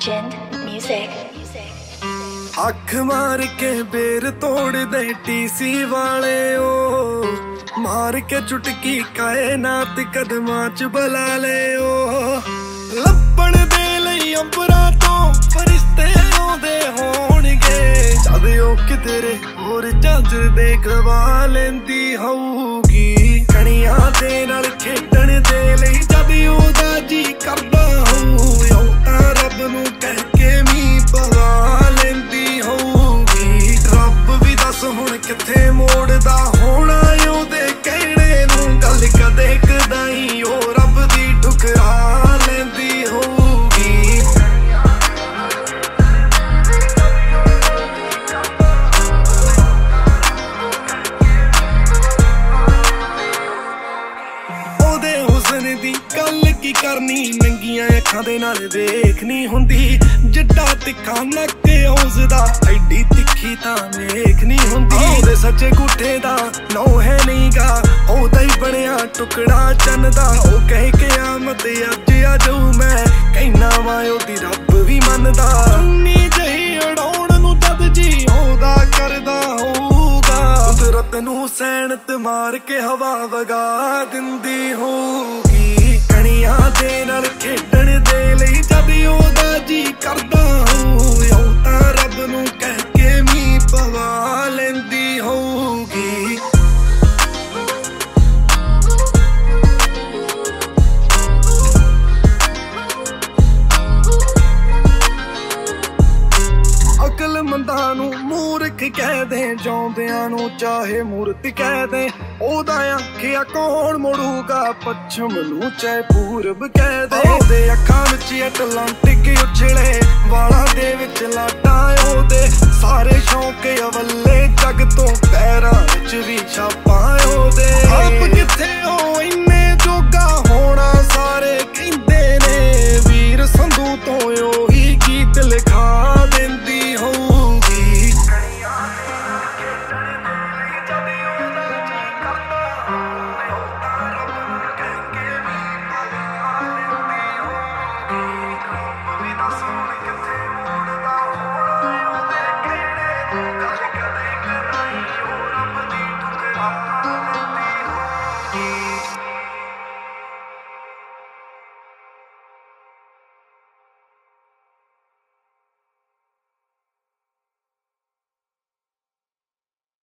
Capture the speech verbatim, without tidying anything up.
Legend Music. ਅੱਖ ਮਾਰ ਕੇ ਬੇਰ ਤੋੜ ਦੇ ਟੀਸੀ ਵਾਲੇ ਓ ਮਾਰ ਕੇ ਚੁਟਕੀ ਕਾਇਨਾਤ ਕਦਮਾਂ ਚ ਬੁਲਾ ਲੈ ਓ ਲੱਭਣ ਦੇ ਲਈ ਅੰਬਰਾਂ ਤੋਂ ਫਰਿਸ਼ਤੇ ਆਉਂਦੇ ਹੋਣਗੇ ਜਦ ਉਹ ਕਿਧਰੇ ਹੋਰ ਜੱਜ ਦੇਖਵਾ ਲੈਂਦੀ ਹੋਊਗੀ ਕਣੀਆਂ ਦੇ ਨਾਲ ਖੇਡਣ ਦੇ ਲਈ ਜਦ ਉਹਦਾ ਜੀ ਕਰਦਾ ਹੋਊ ਉਹ ਤਾਂ ਰੱਬ ਨੂੰ ਕਹਿ ਕੇ ਮੀਂਹ ਪਵਾ ਲੈਂਦੀ ਹੋਊਗੀ ਰੱਬ ਵੀ ਦੱਸ ਹੁਣ ਕਿੱਥੇ ਮੋੜਦਾ ਹੋਣਾ ਉਹਦੇ ਕਹਿਣੇ ਨੂੰ ਗੱਲ ਕਦੇ ਕਦਾਈ ਉਹ ਰੱਬ ਦੀ ਠੁਕਰਾ ਲੈਂਦੀ ਹੋਊਗੀ ਉਹਦੇ ਹੁਸਨ ਦੀ ਗੱਲ ਕੀ ਕਰਨੀ ਨੰਗੀਆਂ ਅੱਖਾਂ ਦੇ ਨਾਲ ਵੇਖਣੀ ਹੁੰਦੀ ਜਿੱਡਾ ਤਿੱਖਾ ਨੱਕ ਉਸਦਾ ਐਡੀ ਤਿੱਖੀ ਤਾਂ ਵੇਖ ਨਹੀਂ ਹੁੰਦੀ ਉਹਦੇ ਸੱਚੇ ਗੁੱਠੇ ਦਾ ਨੌ ਹੈ ਨੀਗਾ ਉਹਦਾ ਹੀ ਬਣਿਆ ਟੁਕੜਾ ਚੰਨ ਦਾ ਉਹ ਕਹਿ ਕਿਆਮਤ ਅੱਜ ਆ ਜਾਊ ਮੈਂ ਕਹਿਣਾ ਵਾ ਉਹਦੀ ਰੱਬ ਵੀ ਮੰਨਦਾ ਉਨੀ ਜਹੀ ਉਡਾਉਣ ਨੂੰ ਜਦ ਜੀ ਉਹਦਾ ਕਰਦਾ ਹੋਊਗਾ ਕੁਦਰਤ ਨੂੰ ਸੈਨਤ ਮਾਰ ਕੇ ਹਵਾ ਵਗਾ ਦਿੰਦੀ ਹੋਊਗੀ ਕਣੀਆਂ ਦੇ ਨਾਲ ਖੇਡਣ ਦੇ ਲਈ ਜਦ ਉਹਦਾ ਜੀ ਕਰਦਾ ਹੋਊ ਉਹ ਤਾਂ ਰੱਬ ਨੂੰ ਕਹਿ ਕੇ ਮੀਂਹ ਪਵਾ ਲੈਂਦੀ ਹੋਊਗੀ ਅਕਲਮੰਦਾਂ ਨੂੰ ਮੂਰਖ ਕਹਿ ਦੇ ਜਿਉਂਦਿਆਂ ਨੂੰ ਚਾਹੇ ਮੂਰਤ ਕਹਿ ਦੇ ਉਹਦਾ ਆਖਿਆ ਕੌਣ ਮੁੜੂਗਾ ਪੱਛਮ ਨੂੰ ਚਾਹੇ ਪੂਰਬ ਕਹਿ ਦੇ ਉਹਦੇ ਅੱਖਾਂ ਵਿੱਚ ਐਟਲਾਂਟਿਕ ਉਛਲੇ ਵਾਲਾਂ ਦੇ ਵਿੱਚ ਲਾਟਾਂ ਉਹਦੇ ਸਾਰੇ ਸ਼ੌਂਕ ਅਵੱਲੇ ਜੱਗ ਤੋਂ ਪੈਰਾਂ ਵਿੱਚ ਵੀ ਛਾਪਾਂ